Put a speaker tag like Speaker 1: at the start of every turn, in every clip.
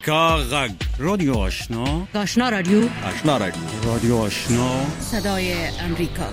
Speaker 1: کاغذ رادیو آشنا،
Speaker 2: آشنا رادیو،
Speaker 3: آشنا رادیو،
Speaker 1: رادیو آشنا،
Speaker 2: صدای امریکا.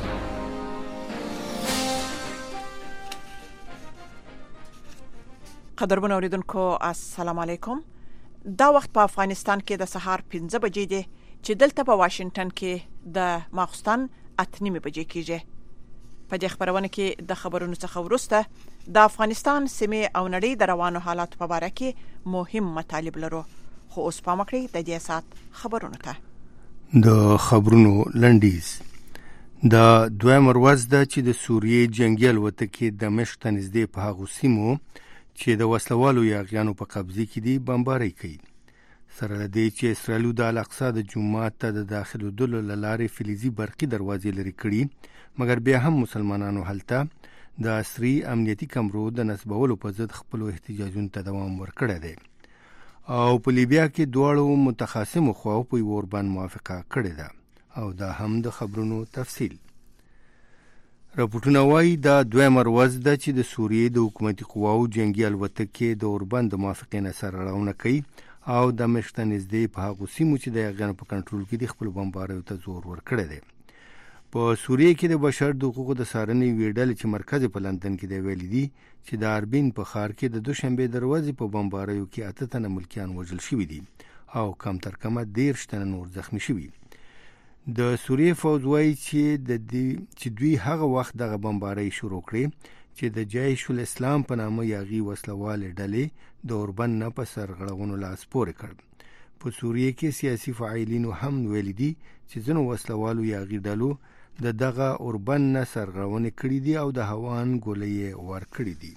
Speaker 4: قدرمن اوریدونکو السلام علیکم. دا وخت په افغانستان کې د سهار 5 بجې دی چې دلته په واشنگټن کې د ماخستن 8:30 بجې کېږي. په دې خبرونه کې د خبرونو څخه وروسته د افغانستان سیمه او نړۍ د روانو حالات په اړه کې مهم مطالب لرو. خو اوس پام وکړئ د دې سات خبرونه ته.
Speaker 5: د خبرونو لنډیز. د دویم ورځ د چې د سوریې جنگي الوتکې د دمشق ته نږدې په هغو سیمو چې د وسلوالو یاغیانو په قبضه کې دي بمباري کوي. سره له دې چې اسرائیل د الاقصی د جومات ته د داخلېدلو له لارې فلزي برقي دروازې لري کړي، مګر بیا هم مسلمانانو هلته د عصري امنیتي کمرو د نصبولو په ضد خپلو احتجاجونو ته دوام ورکړی دی. او په لیبیا کې دواړو متخاصمو خواو په یو اوربان موافقه کړې ده. او دا هم د خبرونو تفصیل. راپورټونه وایي دا دویمه ورځ ده چې د سوریې د حکومتي قواو جنگي الوتکې د اوربان د موافقې نه سرغړونه کوي او د دمشق ته نږدې په هغو سیمو چې د یاغیانو په کنټرول کې د خپلو بمباریو ته زور ورکړی دی. په سوریې کې د بشر د حقوقو د څارنې یوې ډلې چې مرکز په لندن کې دی ویلي دي چې د اربین په ښار کې د دوشنبې دروازې په بمباریو کې 8 تنه ملکیان وژل شوي دي او کم تر کمه 13 تنه نور زخمی شوي. د سوریې فوج وایي چې دوی هغه وخت دغه بمبارۍ شروع کړې چې د جیش الاسلام په نامه یاغي وسلوالې ډلې د اوربن نه په سرغړونو لاس پورې کړ. په سوریې کې سیاسي فعالینو هم ویلي دي چې ځینو وسلوالو یاغي ډلو دغه اوربن نه سرغړونې کړې دي او د هوان ګولۍ ورکړې دي.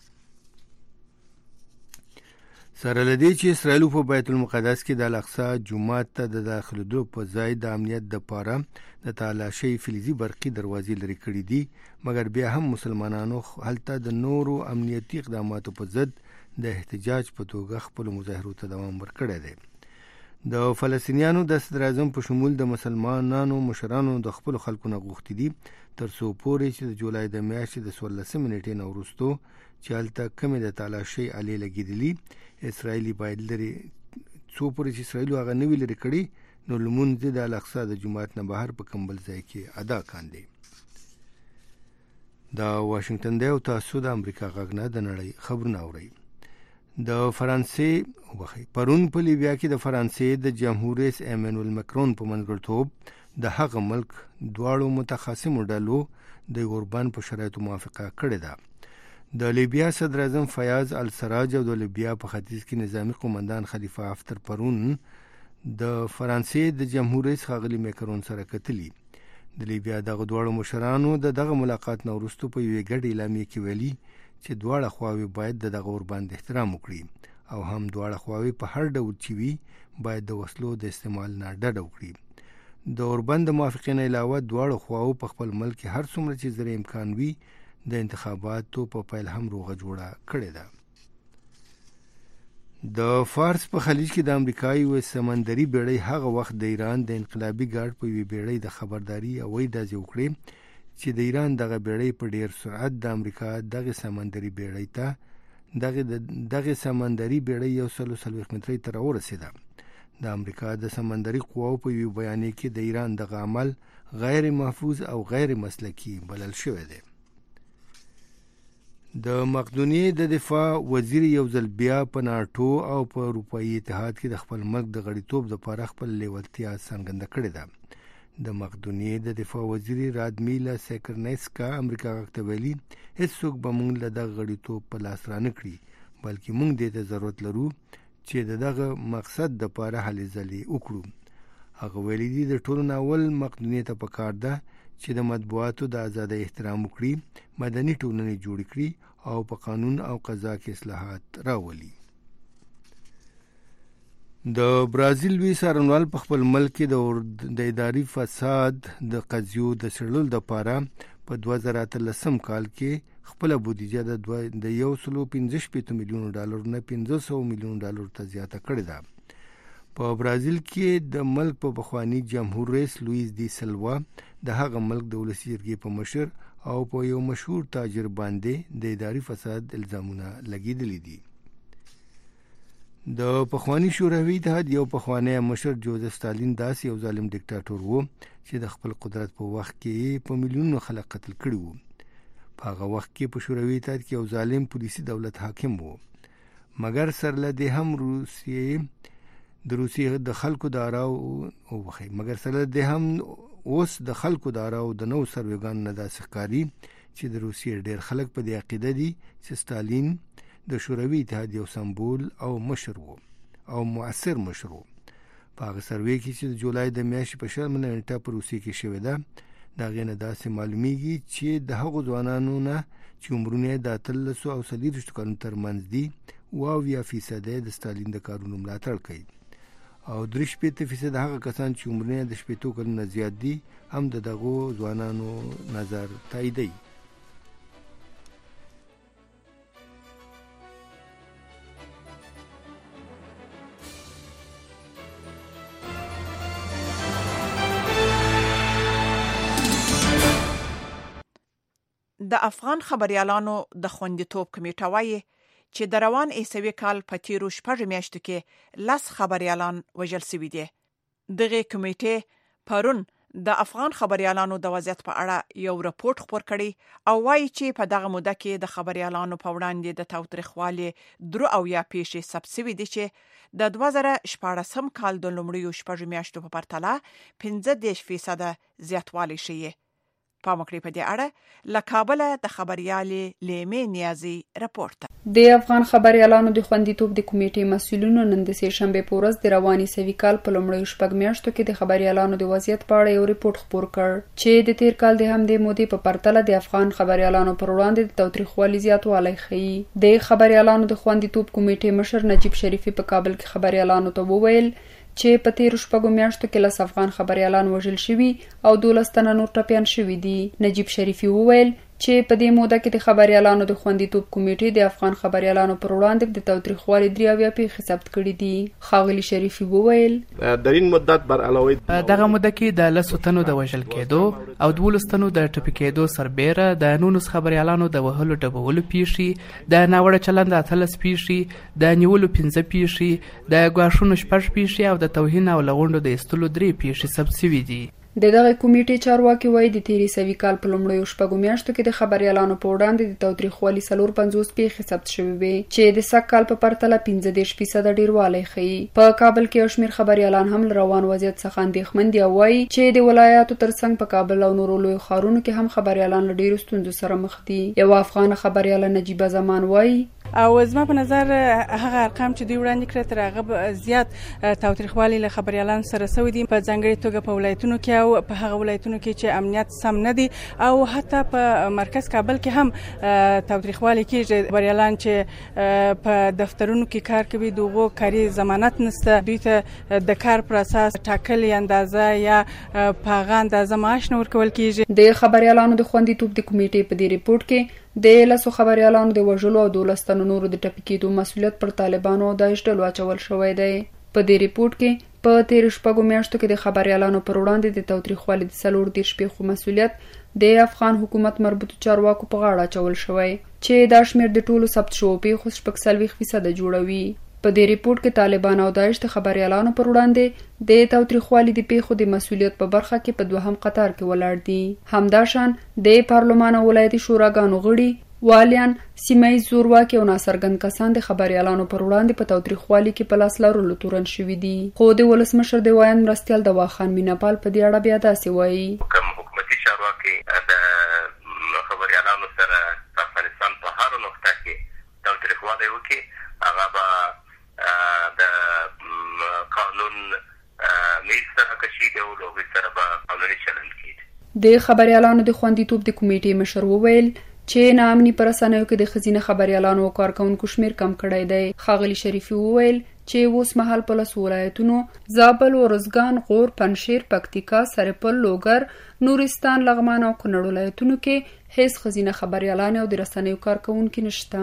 Speaker 5: سره له دې چې اسرائیل په بیت المقدس کې د الاقصی جومات ته د داخلېدو په ځای د امنیت دپاره د تالاشۍ فلزي برقي دروازې لرې کړې دي، مګر بیا هم مسلمانانو هلته د نورو امنیتي اقداماتو په ضد د احتجاج په توګه خپلو مظاهرو ته دوام ورکړی دی. د فلسطینیانو د صدراعظم په شمول د مسلمانانو مشرانو د خپلو خلکو نه غوښتي دي تر څو پورې چې د جولای د میاشتې د 16 نیټې نه وروستو چې هلته کمې د تالاشۍ آلې لګېدلي اسرائیلي باید لري څو پورې چې اسرائیلو هغه نوي لري کړي نو لمونځ د الاقصی د جومات نه بهر په کمبل ځای کې ادا کاندي. دا واشنگټن دی او تاسو د امریکا غږ نه د نړۍ خبرونه اورئ. د فرانسې پرون په لیبیا کې د فرانسې د جمهور رئیس ایمانوئل مکرون په منځګړیتوب د هغه ملک دواړو متخاصمو ډلو د اوربان په شرایطو موافقه کړې ده. د لیبیا صدر اعظم فیاض السراج او د لیبیا په ختیځ کې نظامی قومندان خلیفه حفتر پرون د فرانسې د جمهور رئیس ښاغلي مکرون سره کتلي. د لیبیا دغه دواړو مشرانو دغه ملاقات نه وروسته په یوې ګډې اعلامیه کې ویلي چې دواړه خواوې باید دغه اوربان د احترام وکړي او هم دواړه خواوې په هر ډول چې وي باید د وسلو د استعمال نه ډډه وکړي. د اوربان د موافقې نه علاوه دواړو خواوو په خپل ملک هر څومره چې زر امکان وي د انتخاباتو په پیل هم روغه جوړه کړې ده. د فارس په خلیج کې د امریکایي و سمندري بیړۍ هغه وخت د ایران د انقلابي ګارد په یوې بیړۍ د خبرداري او ډزې وکړې چې د ایران دغه بیړۍ په ډیر سرعت د امریکا دغه سمندري بیړۍ ته دغه سمندري بیړۍ 140 مترۍ ته راورسېده. د امریکا د سمندري قواو په یو بیان کې د ایران دغه عمل غیر محفوظ او غیر مسلکي بلل شوی دی. د مقدونیې د دفاع وزیر یو ځل بیا په ناټو او په اروپایي اتحاد کې د خپل ملک د غړیتوب لپاره خپل لیوالتیا څرګنده کړې ده. د مقدونیې د دفاع وزیر رادمیلا سیکرنسکا امریکا غږ ته ویلي هیڅوک به موږ له دغه غړیتوب په لاس رانه کړي، بلکې موږ دې ته ضرورت لرو چې دغه مقصد دپاره هلې ځلې وکړو. هغه ویلي دي د ټولو نه اول مقدونیې ته پکار ده چې د مطبوعاتو د ازادۍ احترام وکړي، مدني ټولنې جوړې کړي او په قانون او قضا کې اصلاحات راولي. د برازیل لوی څارنوال په خپل ملک کې د اداري فساد د قضیو د څېړلو لپاره په 2013 کال کې خپله بودیجه د $115 میلیون نه $500 میلیون ته زیاته کړې ده. په برازیل کې د ملک په پخوانی جمهور رئیس لویس دی سلوا د هغه ملک د ولسي جرګې په مشر او په یو مشهور تاجر باندې د اداري فساد الزامونه لګېدلي دي. د پخوانی شوروي اتحاد یو پخوانی مشر جوزف ستالین داسې یو ظالم ډیکټاتور وو چې د خپل قدرت په وخت کې په میلیونونو خلک قتل کړي وو. په هغه وخت کې په شوروي اتحاد کې یو ظالم پولیسي دولت حاکم وو. مګر سره له دې هم روسیې د خلکو د آراو وخی مګر سره د هم اوس د خلکو د آراو د نو سروګان نه داسې ښکاري چې د روسیې ډېر خلک په دې عقیده دي چې ستالین د شوروي اتحاد یو سمبول او مشر وو او مؤثر مشر وو. په هغه سروې کې چې د جولای د میاشتې په 6 نیټه په روسیې کې شوې ده د هغې نه داسې معلومیږي چې د هغو ځوانانو نه چې عمرونه د 13 او 40 کلونو ترمنځ دي 80% د ستالین د کارونو ملاتړ کوي او 3% هغه کسان چې عمرونه د 80 کلونو زیات دي هم دغه ځوانانو نظر تاییدوي.
Speaker 4: د افغان خبريالانو د خوندیتوب کمیټه وايي چې د روان عیسوي کال په تیرو 6 میاشتو کې 10 خبريالان وژل شوي دي. دغه کمیټه پرون د افغان خبريالانو د وضعیت په اړه یو راپورټ خپور کړی او وايي چې په دغه موده کې د خبريالانو په وړاندې د تاوتریخوالي درو او یا پیښې ثبت شوي دي چې د 2014 کال د لومړیو 6 میاشتو په پرتله 15% زیاتوالی شوی. پامکړی په دې اړه له کابل د خبريالې لیمې نیازي راپورټ.
Speaker 3: د افغان خبريالانو د خوندیتوب د کمیټې مسؤلینو نن د سه شنبه په ورځ د رواني سوي کال په لومړیو 6 میاشتو کې د خبريالانو د وضعیت په اړه یو راپورټ خپور کړ چې د تیر کال د همدې مودې په پرتله د افغان خبريالانو پر وړاندې د تاوتریخوالي زیاتوالی ښیي. د خبريالانو د خوندیتوب کمیټې مشر نجیب شریفي په کابل کې خبريالانو ته وویل چې په تیر 6 میاشتو کې 10 افغان خبريالان وژل شوي او 12 تنه نور ټپيان شوي دي. نجیب شریفي وویل چې په دې موده کې د خبريالانو د خوندیتوب کمیټې د افغان خبريالانو پر وړاندې د تاوتریخوالي دریاویا پیښې ثبت کړې دي. ښاغلي شریفي وویل
Speaker 6: درین مدت بر علاوه
Speaker 7: دغه موده کې د 10 تنو د وژل کېدو او 12 تنو د ټپي کېدو سربېره د 19 خبريالانو د وهلو ډبولو پیښې د ناوړه چلند 13 پیښې د نیولو 15 پیښې د ګواښونو 6 پیښې او د توهین او لغونډو د استلو 3 پیښې ثبت شوي دي.
Speaker 3: د دغه کمیټې چارواکي وایي د تیرې سوي کال په لومړیو 6 میاشتو کې د خبريالانو په وړاندې د تاوتریخوالي 450 پیښې ثبت شوې وي چې د سږ کال په پرتله 15% ډیروالی ښیي. په کابل کې یو شمېر خبريالان هم روان وضعیت څخه اندېښمن دي او وایي چې د ولایاتو ترڅنګ په کابل او نورو لویو ښارونو کې هم خبريالان له ډیرو ستونزو سره مخ دي. یو افغان خبرياله نجیبه زمان وایي
Speaker 8: او زما په نظر هغه ارقام چې دوی وړاندې کړل تر هغه زیات تاوتریخوالي له خبريالان سره سوي دي په ځانګړي توګه په ولایتونو کې او په هغه ولایتونو کې چې امنیت سم نه دي او حتی په مرکز کابل کې هم تاوتریخوالي کېږي. خبريالان چې په دفترونو کې کار کوي دغه کاري ضمانت نشته، دوی ته د کار پر اساس ټاکلې اندازه یا په هغه اندازه معاش نه ورکول کېږي.
Speaker 3: د خبريالانو د خوندیتوب د کمیټې په دې ریپورت کې د 10 خبريالانو د وژلو او 12 تنو نورو د ټپي کېدو مسؤلیت پر طالبانو او داعش ډلو اچول شوی دی. په دې ریپورت کې په تیر 6 میاشتو کې د خبريالانو پر وړاندې د تاوتریخوالي د 40 پیښو مسؤلیت د افغان حکومت مربوطو چارواکو په غاړه اچول شوی چې دا شمېر د ټولو ثبت شوو پیښو 40% جوړوي. په دې ریپورت کې طالبان او داعش د خبريالانو پر وړاندې د تاوتریخوالي د پیښو د مسؤلیت په برخه کې په دوهم قطار کې ولاړ دي. همداشان د پارلمان او ولایتي شوراګانو غړي، والیان، سیمه‌ییز زورواکي او ناڅرګند کسان د خبريالانو پر وړاندې په تاوتریخوالي کې په لاس لرلو تورن شوي دي. خو د ولسمشر د وایان مرستیال دواخان میناپال په دې اړه بیا داسې وایي
Speaker 9: کوم حکومتي چارواکي د خبريالانو سره په افغانستان په هر نقطه کې تاوتریخوالي وکړي هغه به د قانون میسره کشي دی او لوګي سره به قانوني چلند کیږي.
Speaker 3: د خبريالانو د خوندیتوب د کمیټې مشر وویل چې ناامني پر رسنیو کې د خزینه خبريالانو او کارکونکو شمیر کم کړی دی. ښاغلي شریفي وویل چې اوس مهال په 10 ولایتونو زابل، ورزګان، غور، پنجشیر، پکتیکا، سرپل، لوګر، نورستان، لغمان او کونړ ولایتونو کې هیڅ خزینه خبريالان او د رسنیو کارکونکو نشته.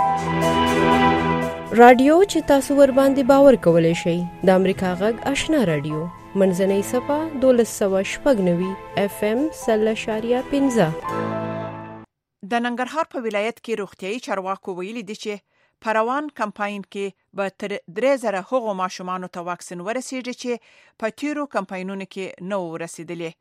Speaker 2: رادیو چې تاسو ور باندې باور کولای شئ د امریکا غږ آشنا رادیو منځنۍ صفه 1290 FM 0.15.
Speaker 4: د ننګرهار په ولایت کې روغتيایي چارواکو ویلي دي چې پروان کمپاین کې به تر 3000 هغو ماشومانو ته واکسین ورسیږي چې په تیرو کمپاینونو کې نو ورسیدلې.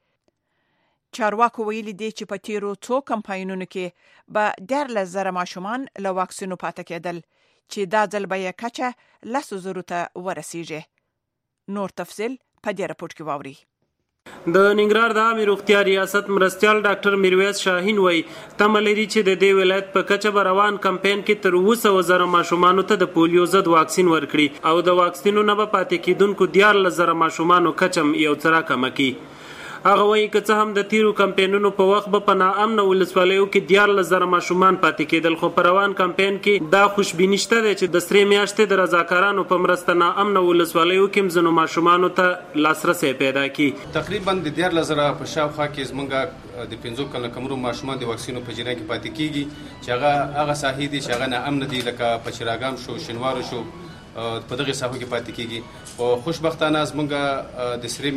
Speaker 4: چارواکو ویلي دي چې په تیرو څو کمپاینونو کې به 10000 ماشومان له واکسینو پاتې کېدل چې دا ځل به یې کچه 100,000 ته ورسیږي. نور تفصیل په دې راپورټ کې واوري.
Speaker 10: د ننګرهار د عامه روغتیا ریاست مرستیال ډاکټر میرویس شاهین وایي تمه لري چې د دې ولایت په کچه به روان کمپاین کې تر 200,000 ماشومانو ته د پولیو ضد واکسین ورکړي او د واکسینونو نه به پاتې کېدونکو 14,000 ماشومانو کچم یو څه راکمه کړي. هغه وایي که څه هم د تیرو کمپاینونو په وخت به په ناامنه ولسوالیو کې 14,000 ماشومان پاتې کېدل، خو په روان کمپاین کې دا خوشبیني شته دی چې د سرې میاشتې د رضاکارانو په مرسته ناامنه ولسوالیو کې ځینو ماشومانو ته لاسرسی پیدا کړي.
Speaker 11: تقریبا د 14,000 په شاوخوا کې زمونږ د 15 کلونو کمرو ماشومان د واکسینو په جریان کې پاتې کیږي چې هغه ساحې دي چې هغه ناامنه دي، لکه پچراګام شو، شینوارو شو، په دغه ساحو کې پاتې کیږي. او خوشبختانه زمونږ د سرې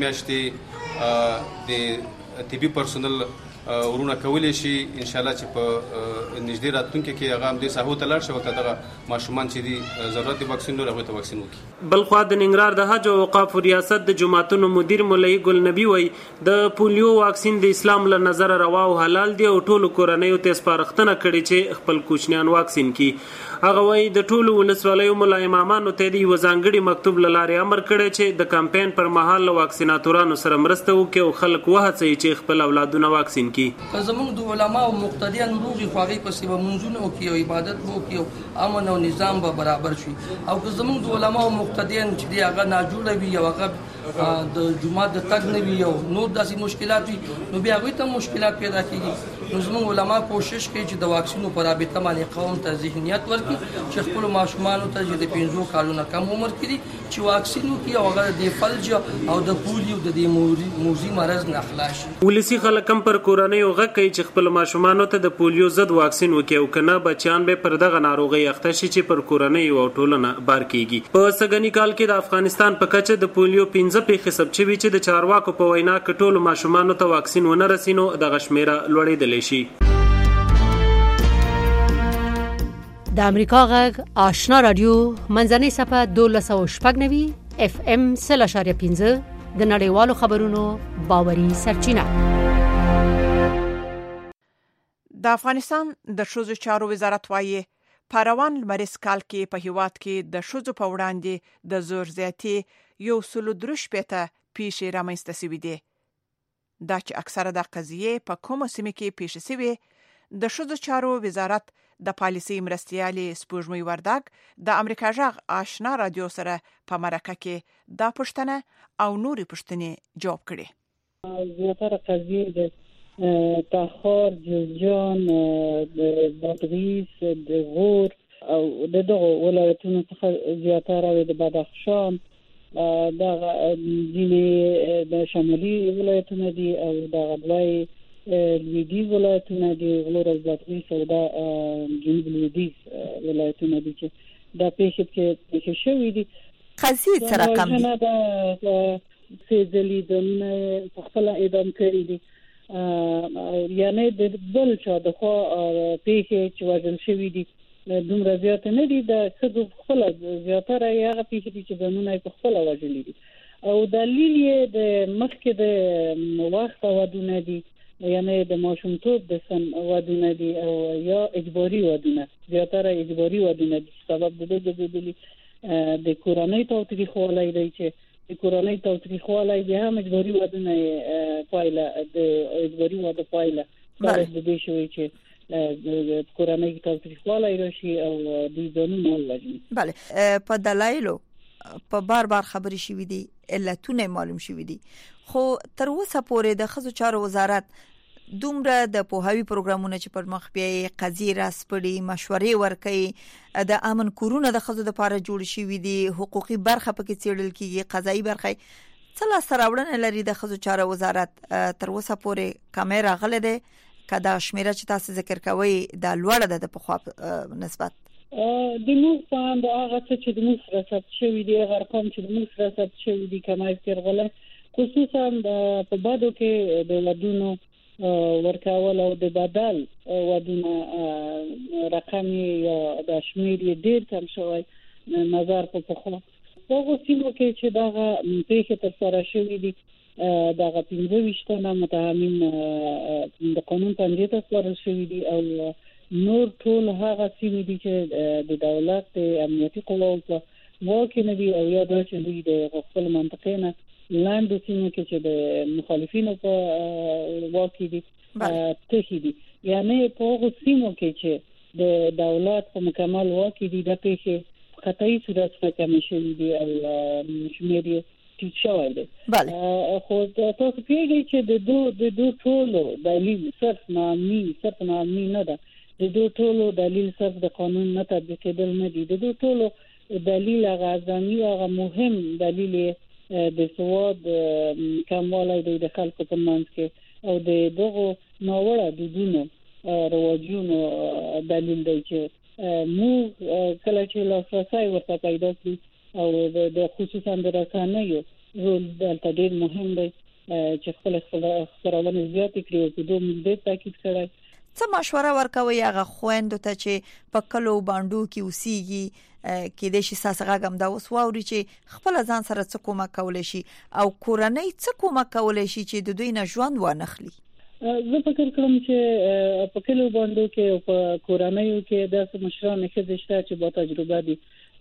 Speaker 11: میاشتې د طبي پرسونل ورونه کولی شي ان شاء الله چې په نږدې راتلونکي کې هغه هم د ساحو ته لاړ شي او دغه ماشومان چې دي ضرورت د واکسین لري هغه ته واکسین وکړي.
Speaker 10: بل خو د ننګرهار د حج او اوقاف ریاست د جماعتونو مدیر مولوي ګل نبی وایي د پولیو واکسین د اسلام له نظر روا او حلال دی او ټولو کورنیو ته سپارښتنه کړې چې خپل کوچنیان واکسین کړي. هغه وایي د ټولو ولسوالیو ملا امامانو ته دی وزانګړي مکتوب لاره امر کړی چې د کمپاین پر مهال واکسیناتورانو سره مرسته وکړي او خلک وهڅوي چې خپل اولادونه واکسین کړي.
Speaker 12: که زموږ د علما او مقتدیان روغي خواږي پسې به منځونه وکړي او عبادت وکړي او امن او نظام به برابر شي، او که زموږ د علما او مقتدیان چې دی هغه ناجوړه وي او هغه د جمعه د تګ نه وي او نور داسې مشکلات وي نو بیا هغوی ته مشکلات پیدا کېږي. نو زموږ علما کوشش کوي چې د واکسینو په رابطه باندې قوم ته ذهنیت ورکړي چې خپلو ماشومانو ته چې د 15 کالو نه کم عمر کې دي چې واکسین وکړي او هغه د فلج او د پولیو د دې موذي مرض نه خلاص شي.
Speaker 10: ولسي خلک هم پر کورنیو غږ کوي چې خپل ماشومانو ته د پولیو ضد واکسین وکړي او کنه بچیان به پر دغه ناروغي اخته شي چې پر کورنیو او ټولنه بار کیږي. په سګنی کال کې د افغانستان په کچه د پولیو 15 پیښې ثبت شوي چې د چارواکو په وینا کې ټولو ماشومانو ته واکسین ونه رسینو دغه شمیره لوړېدلی شي.
Speaker 13: د امریکا غږ آشنا رادیو منځنۍ صفحه 1290 اف ام 0.15 د نړیوالو خبرونو باوري سرچینه.
Speaker 4: د افغانستان د ښځو چارو وزارت وايي په روان لمریز کال کې په هیواد کې د ښځو په وړاندې د زور زیاتي 103 پیښې رامنځته شوې دي. دا چې اکثره د قضیې په کومو سیمو کې پیښ شوې. د ښځو چارو وزارت د پالیسي مرستیالې سپوږمۍ وردګ د امریکا غږ آشنا رادیو سره په مرکه کې دا پوښتنه او نورې پوښتنې جواب کړي.
Speaker 14: زیاتره قضیې د تاخار، جوزجان، د بادغیس، د غور او دغه ولایتونو څخه زیاتره د بدخشان، د ځینې د شمالي ولایتونو دي او د غربي لویدیز ولایتونه دي، غور او بادغیس او د جنوب لویدیز ولایتونه دي چې دا پیښې شوې دي.
Speaker 4: قضیې سره کم دي
Speaker 14: د سیدلی دونه په خپل اعدام کړی دي، یعنی د بل چا د خو پیښې چې وژل شوې دي دومره زیات نه دي. د خدو خپل زیاتره هغه پیښې دي چې دونه په خپل وژلې دي او دلیل یې د مخکې د وخت ودونه دي، یعنی د ماشومتوب د سن ودونه دي او یا اجباري ودونه، زیاتره اجباري ودونه دي. سبب د دې د کورنۍ تاوتریخوالی دی چې د کورنۍ تاوتریخوالی د هم اجباري ودونه پایله د اجباري واده پایله د دې شوی چې د کورنۍ تاوتریخوالی راشي او د ځانونو وژني.
Speaker 15: بله، په دلایلو په بار خبرې شوې دي، علتونه معلوم شوې دي، خو تر اوسه پورې د ښځو چارو وزارت دومره د پوهاوی پروګرامونه چې پر مخ بیاي قضیې راسپړي، مشورې ورکوي، د امن کورونه د ښځو لپاره جوړ شوي دي، حقوقي برخه پکې څیړل کیږي، قضایي برخه. څه لاسته راوړنې لري د ښځو چارو وزارت تر اوسه پورې؟ کمې راغله ده که دا شمیره چې تاسو ذکر کوئ دا لوړه ده د پخوا نسبت؟
Speaker 14: د موږ په اند هغه څه چې د موږ سره ثبت شوي دي، هغه ارقام چې د موږ سره ثبت شوي دي کمای ترغله، خصوصا په بادو کې د ودونو ورکول او د بدل ودونه رقم یا د شمیر ډیر کم شوی نظر په خو هغه سیمو کې چې دا پیښه تر سره شوې دي دا 25 تنه متهمین د قانون پنځه ته سپارل شوي دي او نور ټول هغه سیمې دي چې د دولت د امنیتي قواو په واک کې نه دي او یا د چې دوی د خپل منطقې نه لاندې سیمو کې چې د مخالفینو په واک کې دي ته دي یعنی په هغه سیمو کې چې د دولت په مکمل واک کې دي د پیښې قطعي صورت په کمی شوي دي او شمیر ټیټ شوی دی خو تاسو پیږئ چې د دوه ټولو دلیل صرف نامي نه ده د دوه ټولو دلیل صرف د قانون نه تطبیق کېدل نه دي د دوه ټولو دلیل هغه ځاني هغه مهم دلیل د سواد کموالی د خلکو په منځ کې او د دغه ناوړه دودونو رواجونو دلیل دی چې موږ کله چې لاسرسی ورته پیدا کړو او د خصوصا د رسنیو رول دلته ډېر مهم دی چې خپل خبرونه زیات کړي او په دوه مدت تاکید کړي
Speaker 15: څه مشوره ورکوي هغه خويندو ته چې په کلو باندې کې اوسېږي کې د شي ساسغه دا وسووري چې خپل ځان سره څه کومه کولای شي او کورنۍ څه کومه کولای شي چې د دوی نه ژوند وانخلي
Speaker 14: زه فکر کوم چې په کلو باندې کې او په کورنۍ کې د مشرانو کې چې با تجربه دي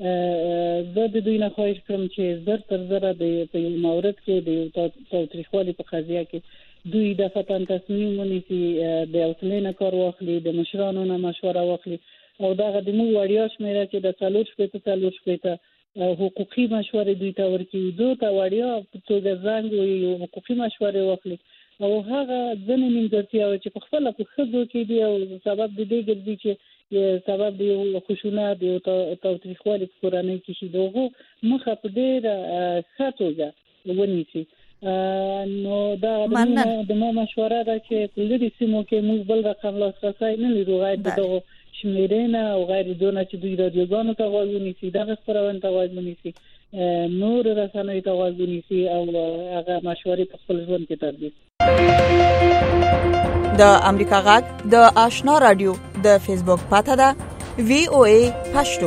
Speaker 14: زه د دوی نه خواهش کوم چې زر تر زره په یو مورد کې د تاریخوالي په قضیه کې دوی د فتن تصمیم ونیسي د اوسلینه کار واخلي د مشرانو نه مشوره واخلي او دغه د مو وړیا شمیره چې د څلور شپته حقوقي مشورې دوی ته ورکړي دوی ته وړیا په توګه زنګ یو حقوقي مشورې واخلي او هغه ځنې نیمګړتیاوې چې په خپله په ښځو کې دي او سبب د دې ګرځي چې سبب د یو خشونت د یو تاوتریخوالي په کورنۍ کې شي دغه مخه په ډېره ښه توګه ونیسي نو دا د مو مشوره ده چې په دې سیمو کې موږ بل رقم لاسرسی نه لرو غیر دغه شمیرنه او غیر دونه چې دوی رادیوګانو ته غوږ ونیسي دغه خبرونه ته غوږ ونیسي نور رسنۍ ته غوږ ونیسي او هغه مشورې په خپل ژوند کې تطبیق
Speaker 15: د امریکا غږ د آشنا رادیو د فیسبوک پاته ده VOA پښتو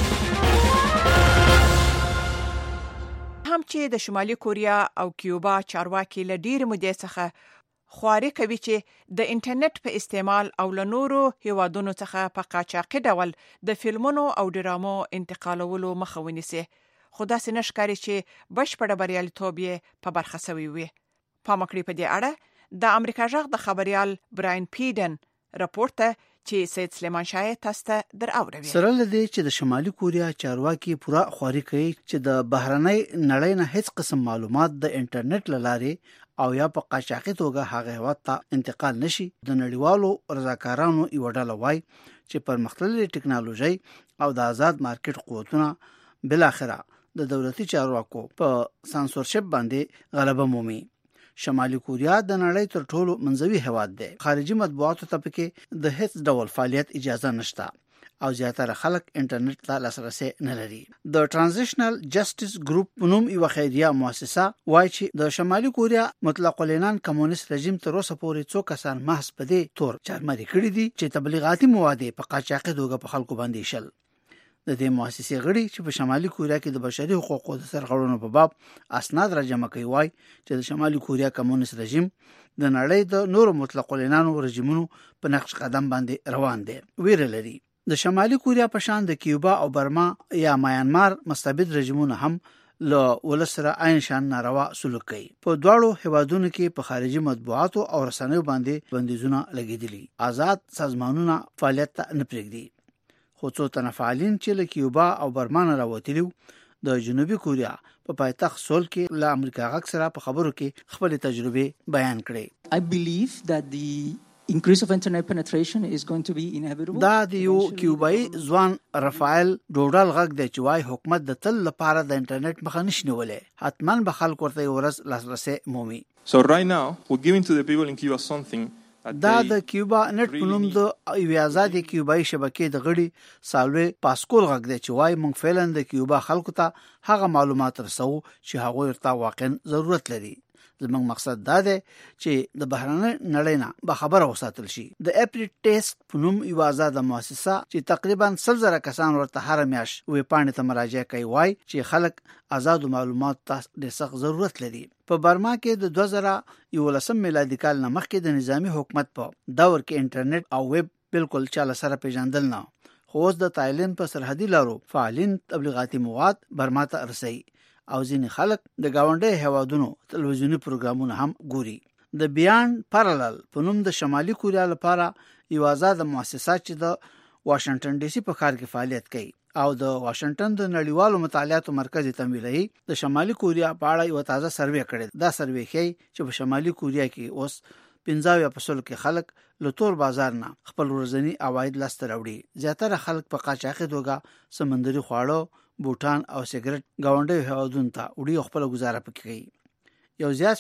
Speaker 4: هم چې د شمالي کوریا او کیوبا چارواکي له ډېر مودې څخه خواري کوي چې د انټرنیټ په استعمال او له نورو هیوادونو څخه په قاچاقي ډول د فلمونو او ډرامو انتقالولو مخه ونیسي خو داسې نشکاري چې بشپړه بریالیتوب یې په برخه سوی وي پام وکړئ په دې اړه د امریکا غږ د خبريال براین پیډن راپورټ چې سید سلیمان شاه تاسو ته دراوړي
Speaker 16: سره لدی چې د شمالي کوریا چارواکي پورا خواري کوي چې د بهرنۍ نړۍ نه هیڅ قسم معلومات د انټرنیټ لاره او یا په قاچاقي توګه هغه هوا ته انتقال نشي د نړیوالو رضاکارانو یو ډله وای چې پرمختللې ټکنالوژي او د آزاد مارکیټ قوتونه بل اخره د دولتي چارواکو په سانسورشپ باندې غلبه مومي شمالي کوریا د نړۍ تر ټولو منځوي هواد دی خارجي مطبوعاتو ته پکې د هیڅ ډول فعالیت اجازه نشته او زیاتره خلک انټرنیټ ته لاسرسي نه لري د ترانزیشنل جسټیس ګروپ نوم یو خیریه مؤسسه وایي چې د شمالي کوریا مطلق العنان کمونیست رژیم تر اوسه پورې څو کسان محض په دې تور چارمري کړي دي چې تبلیغاتي مواد په قاچاقي توګه په خلکو باندې شل د دې مؤسسې غړي چې په شمالي کوریا کې د بشري حقوقو د سرغړونو په باب اسناد راجمع کوي وایي چې د شمالي کوریا کمونیست رژیم د نړۍ د نورو مطلق العنان رژیمونو په نقش قدم باندې روان دي ویره لري د شمالي کوریا په شان د کیوبا او برما یا میانمار مستبد رژیمونه هم له ولسره عین شان ناروا سلوک کوي په دواړو هیوادونو کې په خارجي مطبوعاتو او رسنیو باندې بندیزونه لګیدلي آزاد سازمانونه فعالیت نه پرېږدي خو څو تنه فعالین چې له کیوبا او برما نه راوتلي د جنوبي کوریا په پایتخت سول کې له امریکا غږ سره په خبرو کې خپل تجربه بیان کړې
Speaker 17: I believe that the increase of internet penetration is going to be inevitable
Speaker 16: دا د یو کیوبایي ځوان رافائل ډوډال غږ د چوای حکومت د تل لپاره د انټرنیټ مخه نشي نیولې حتماً به خلک ورته ورس لاسرسي مومي
Speaker 18: So right now we're giving to the people in Cuba something
Speaker 16: دا د کیوبا نت په نوم د یو آزاد کیوبایي شبکې د غړي سالوي پاسکول غږ دی چې وايي موږ فعلا د کیوبا خلکو ته هغه معلومات رسو چې هغه ورته واقعا ضرورت لري زموږ مقصد دا دی چې د بهرنۍ نړۍ نه به خبره وساتل شي. د اپری ټیسټ په نوم یو آزاد مؤسسه چې تقریبا 100,000 کسان ورته هر میاشت وې پاڼې ته مراجعه کوي وای چې خلک آزاد معلومات ته د سخت ضرورت لري. په برما کې د 2011 میلادي کال نه مخکې د نظامی حکومت په دور کې انټرنیټ او ویب بالکل چاله سره پیژندل نه، خو اوس د تایلند په سرحدي لارو فعالین تبلیغاتي مواد برما ته رسي او ځینې خلک د گاونډي هیوادونو تلویزیونی پروګرامونه هم ګوري. د بیاند پارالل په نوم د شمالي کوریا لپاره یو آزاد مؤسسه چې د واشنگټن ډي سي په ښار کې فعالیت کوي او د واشنگټن د نړیوالو مطالعاتو مرکز تمویلوي د شمالي کوریا په اړه یو تازه سروې کړی. دا سروې ښيي چې په شمالي کوریا کې اوس 15% کې خلک له تور بازار نه خپل ورځنی عواید لاسته راوړي. زیاتره خلک په قاچاقي توګه سمندري خواړه، بوټان او سیګریټ گاونډي هیوادونو ته وړي خپل گزاره پکې کوي. یو زیات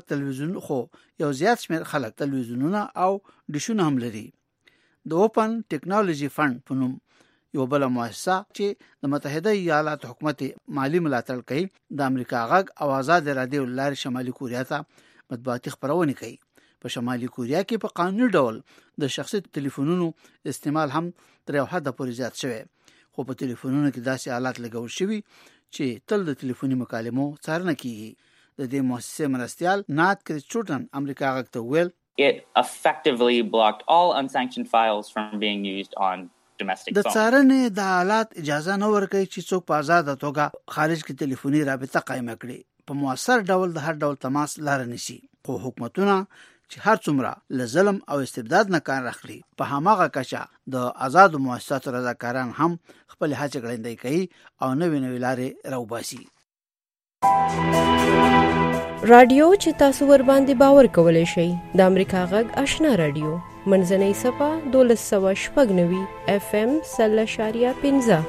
Speaker 16: شمیر خلک تلویزیونونه او ډیشونه هم لري. د اوپن ټیکنالوژي فند په نوم یو بل مؤسسه چې د متحده ایالاتو حکومت مالی ملاتړ کوي د امریکا غږ او آزاد رادیو لارې شمالي کوریا ته مطبوعاتي خبرونه کوي. په شمالي کوریا کې په قانوني ډول د شخصي ټلیفونونو استعمال هم تر یو حد پورې زیات شوی، خو په ټلیفونونو کې داسې آلات لګول شوي چې تل د ټلیفوني مکالمو څارنه کیږي. د دې مؤسسې مرستیال نات کریسټوټن امریکا غږ ته ویل
Speaker 19: It effectively blocked all unsanctioned files from being used on domestic
Speaker 16: د
Speaker 19: phones.
Speaker 16: څارنې د آلات اجازه نه ورکوي چې څوک په آزاده توګه خارج کې ټلیفوني رابطه قائم کړي، په موثر ډول د هر ډول تماس لار نشي. خو حکومتونه چې هر څومره له ظلم او استبداد نه کار اخلي، په هماغه کچه د آزاد مؤسساتو رضاکاران هم خپل هڅې ګړندۍ کوي او نوې لارې راوباسي.
Speaker 2: رادیو چې تاسو ور باندې باور کولای شئ د امریکا غږ آشنا رادیو منځنۍ صفه 1290 FM 0.15.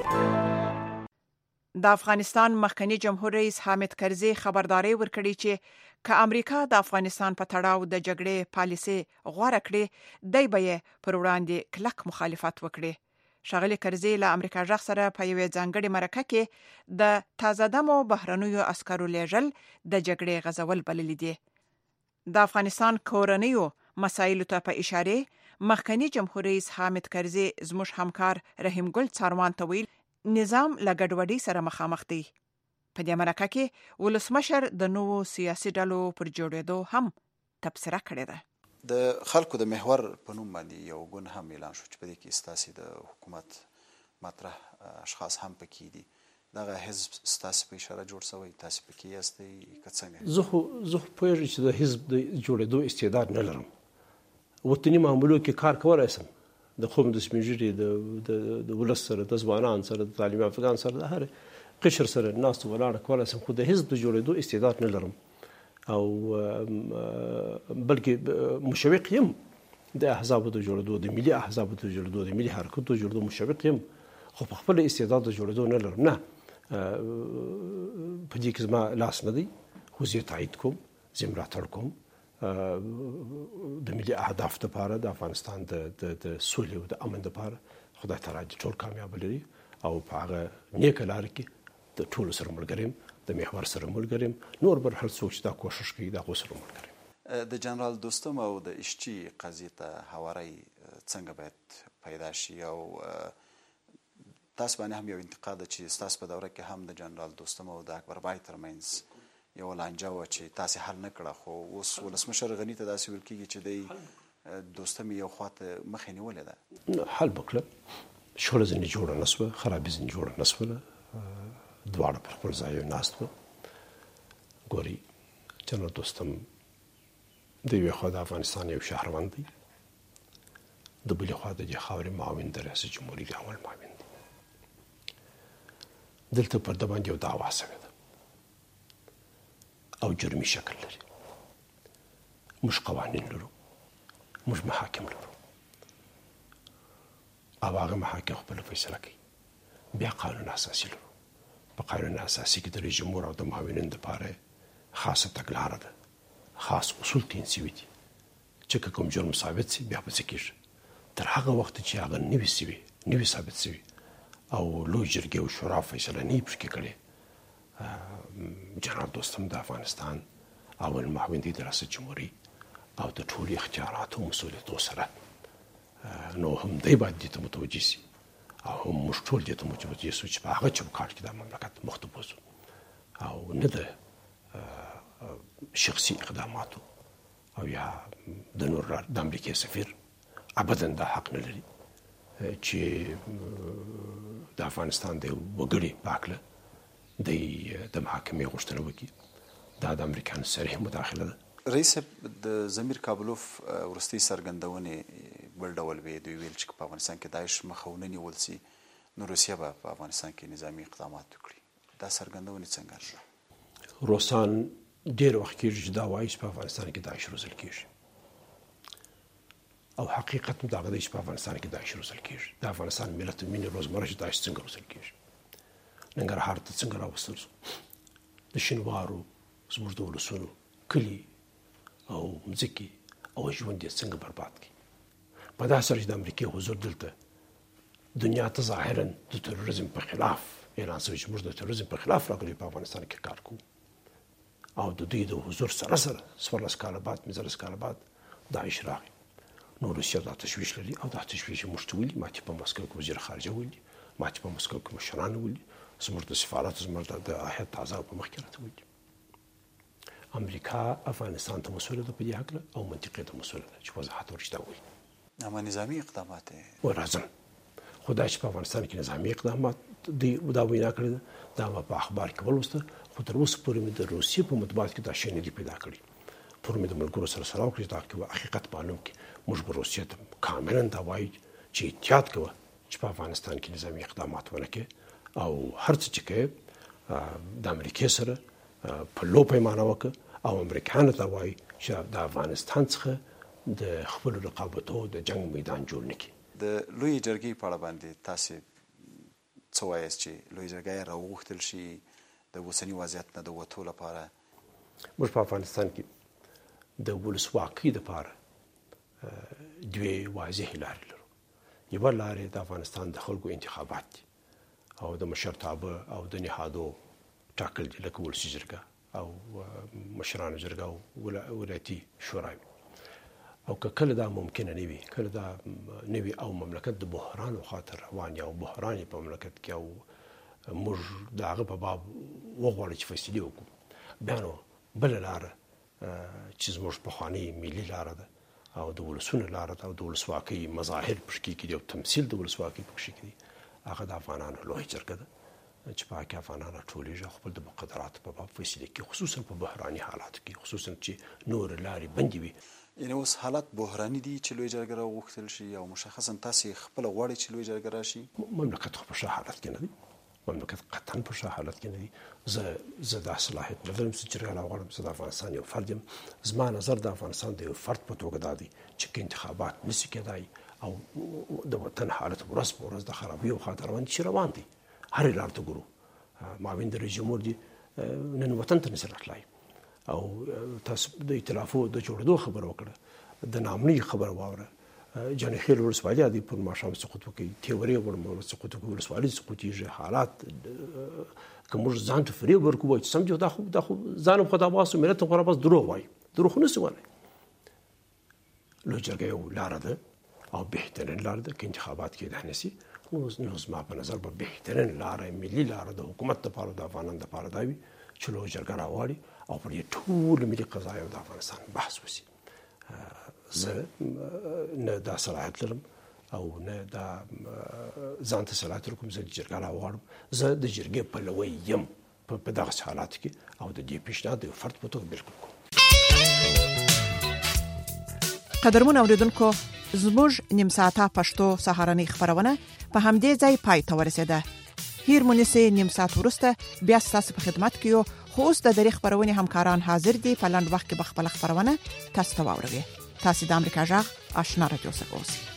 Speaker 4: د افغانستان مخکنی جمهور رئیس حامد کرزي خبرداري ورکړي چې که امریکا د افغانستان په تړاو د جګړې پالیسي غوړه کړي دی به پر وړاندې کلک مخالفت وکړي. ښاغلي کرزي له امریکا ځخ سره په یوې ځانګړې مرکه کې د تازه دمو بهرنیو عسکرو لیږل د جګړې غزول بللی دي. د افغانستان کورنیو مسایلو ته په اشاره مخکنی جمهور رئیس حامد کرزي زموږ همکار رحیم ګل څاروان ته ویل نظام له ګډوډۍ سره مخامخ دی. په دې مرکه کې ولسمشر د نوو سیاسي ډلو پر جوړېدو هم تبصره کړې ده.
Speaker 20: د خلکو د محور په نوم باندې یو ګوند هم اعلان شو چې په دې کې ستاسي د حکومت مطرح اشخاص هم پکې دي. دغه حزب ستاسي په اشاره جوړ شوی، تاسو پکې یاستئ که څنګه؟
Speaker 21: زه پوهیږم چې د حزب د جوړېدو استعداد نه لرم. وطني معاملو کې کار کولای شم، د قوم د سپینږیري د ولس سره، د ځوانانو سره، د تعلیم یافتګانو سره، د هر قشر سره ناست ولاړ کولای شم، خو د حزب د جوړېدو استعداد نه لرم او بلکې مشوق یم د احزابو د جوړېدو، د ملي احزابو د جوړېدو، د ملي حرکتو د جوړېدو مشوق یم، خو په خپل استعداد د جوړېدو نه لرم. نه په دې کې زما لاس نه دی، خو زه تایید کوم، زه ملاتړ کوم د ملي اهداف لپاره، د افغانستان د سولې او د امن لپاره. خدای تعالی ټول کامیاب لري او په هغه نیکه لار کې د ټولو سره ملګریم، د محور سره ملګریم، نور بر هر څوک چې دا کوشش کوي دا غو سره ملګریم.
Speaker 20: د جنرال دوستم او د اشچی قضیه ته هواری څنګه باید پیدا شي او تاسو باندې هم یو انتقاد چې تاسو په دوره کې هم د جنرال دوستم او د اکبر بای ترمنځ یو لانجه و چې تاسو حل نه کړه، خو اوس ولسمشر غنی ته داسې ویل کېږي چې د دوستم یو خواته مخې نیولې ده.
Speaker 21: حل وکړه، شوله ځینې جوړه نه سوه، خرابې ځینې جوړه نه سوله، دواړه پر خپل ځای ناست وو. ګوري جنرال دوستم د یوې خوا د افغانستان یو شهروند دی، د بلې خوا د دې خاورې معاون د ریاست جمهوري د اول معاون دی. دلته پر ده باندې یو دعوا سوې ده او جرمي شکل لري. موږ قوانین لرو، موږ محاکم لرو او هغه محاکم خپله فیصله کوي. بیا قانون اساسي لرو، په قانون اساسي کې د رئیس جمهور او د معاونین دپاره خاصه تګلاره ده، خاص اصول تعین شوي دي چې که کوم جرم ثابت شي بیا به څه کېږي. تر هغه وخته چې هغه نوي ثابت شوي او لوی جرګې او شورا فیصله نه وي پرې کړې، جنرال دوستم د افغانستان او المعاونین د ریاست جمهوریت او د ټولو اختیاراتو مسؤلیتو سره نو هم دی باید دې ته متوجه شي او هم موږ ټول دې ته متوجه شو چې په هغه چوکاټ کې د مملکت مختبوز او نه د شخصي اقداماتو او یا د نور د امریکای سفیر ابدا د حق نه لري چې د افغانستان د وګړي پاکله د محاکمې غوښتنه وکړي دا د امریکایانو صریح مداخله ده.
Speaker 20: رئیس د ضمیر کابلوف ورستي سرګندونې بل ډول وی دوی ویل چې په افغانستان کې داعش مخاونه نیول سي نو روسیه په افغانستان کې نظامی اقدامات وکړي. دا سرګندونې څنګه
Speaker 21: روسان ډېر وخت کېږي چې دا وایي چې په افغانستان کې داعش روزل کېږي او حقیقت دا غوډه چې په افغانستان کې داعش روزل کېږي. د افغانستان ملت مینه روزمره چې داعش څنګه روزل کېږي ننګرهار ته څنګه راوستل شو د شینوارو زموږ د ولسونو کلي او مځکې او ژوند یې څنګه برباد کړي. په داسې سره چې د امریکای حضور دلته دنیا ته ظاهرا د تروریزم په خلاف اعلان شوی چې موږ د تروریزم په خلاف راغلي په افغانستان کې کار کوو او د دوی د حضور سره 14 کاله بعد 15 کاله بعد داعش راغی. نو روسیه دا تشویش لري او دا تشویش موږ ته ویلي، ما چې په مسکو کې وزیر خارجه ویلي، ما چې په مسکو کې مشران ویلي، زموږ د سفارت زموږ د هیئت اعضاء په مخ کې راته ویلي. امریکا افغانستان ته مسؤله ده په دې حق او منطقې ته مسؤله ده چې وضاحت ورشته وي.
Speaker 20: اما نظامی اقدامات
Speaker 21: ورازم خدای چې په افغانستان کې نظامی اقدامات دی دا وینا کړی ده دا په اخبار کې ولوسته، خو تر اوسه پورې مې د روسیې په مطبوعات کې دا شی نه دی پیدا کړی. پر مې د ملګرو سره سره وکړي دا کې حقیقت معلوم کې موږ به روسیې ته کاملا دا وایي چې احتیاط کوه چې په افغانستان کې نظامی اقدامات ونه کړي او هر څه چې کوي د امریکای سره په لو پیمانه وکړه او امریکایانو ته وایي چې د افغانستان څخه د خپل رقابتو د جنگ میدان جوړ نه کړي.
Speaker 20: د لوی جرګې په اړه باندې تاسو څه وایاست چې لوی جرګه راوغوښتل شي د اوسنی وضعیت نه د وټو لپاره؟
Speaker 21: موږ په افغانستان کې د ولسواکۍ لپاره دوه واضح لارې لرو. یوه لارې د افغانستان د خلکو انتخابات دي او د مشرتابه او د نهادو ټاکل دي لکه ولسي جرګه او مشرانو جرګه او ولایتي شورا. او کله دا ممکنه نه وي، کله دا نه وي او مملکت د بحران او خاطر روان یا بحران په مملکت کې او موږ د هغه په باب وغواړو چې فیصلې وکړو، بیا نو بله لاره چې زموږ پخوانۍ ملي لاره ده او د ولسونو لاره ده او د ولسواکۍ مظاهر پکې کې دي او تمثیل د ولسواکۍ پکې کې دي، هغه د افغانانو لویه جرګه ده چې په کې افغانان راټولېږي خپل د مقدراتو په باب فیصلې کوي، خصوصا په بحراني حالاتو کې، خصوصا چې نور لارې بندې وي.
Speaker 20: یعنې اوس حالات بحراني دي چې لوی جرګه راوغوښتل شي او مشخصا تاسې خپله غواړئ چې لوی جرګه راشي؟
Speaker 21: مملکت خو په ښه حالت کې نه دی، مملکت قطعا په ښه حالت کې نه دی. زه دا صلاحیت نه لرم چې جرګه راوغواړم. زه د افغانستان یو فرد یم. زما نظر د افغانستان د یو فرد په توګه دا دی چې که انتخابات نشي کېدای او د وطن حالت ورځ په ورځ د خرابۍ او خاطر روان دي چې روان دي، هرې لار ته ګورو. معاون د رئیس جمهور دي نن وطن ته نشي راتلای او تاسو د ائتلافو د جوړېدو خبره وکړه، د نامنۍ خبره واوره. جانخیل ولسوالي د پر ماښام سقوط وکړي، تیوري ورمول سقوط وکړي، ولسوالي سقوطیږي. حالات که موږ ځان ته فریب ورکوو چې سمجو دا خو ځان خو دا واسو ملت خو را بس دروغ وایي، دروغ نه سوال. لوی جرګه یو لاره ده او بهترین لاره ده که انتخابات کې ده نسی. نو زما په نظر به بهترین لاره ملي لاره د حکومت لپاره د افغانانو لپاره دا وي چې لوی جرګه راوړي او پر دې ټول ملي قضایو د افغانستان بحث وشي. زه نه دا صلاحیت لرم او نه دا ځان ته صلاحیت لرم زه د جرګه راوغواړم. زه د جرګې پلوی یم په دغسې حالاتو کې او د دې پیشنهاد د یو فرد په توګه بالکل کوم.
Speaker 4: قدرمن اوریدونکو، زموږ نیم ساعته پښتو سهارنۍ خبرونه په همدې ځای پای ته ورسېده. هیر مونږه نیم ساعت ورسته بیا ستاسو په خدمت کې یو. خو اوس د دې خبرونې همکاران حاضر دي په لاند وخت کې به خپل خبرونه تاسو ته واوروي. تاسو د امریکا جغ آشنا رادیو څخه اوسئ.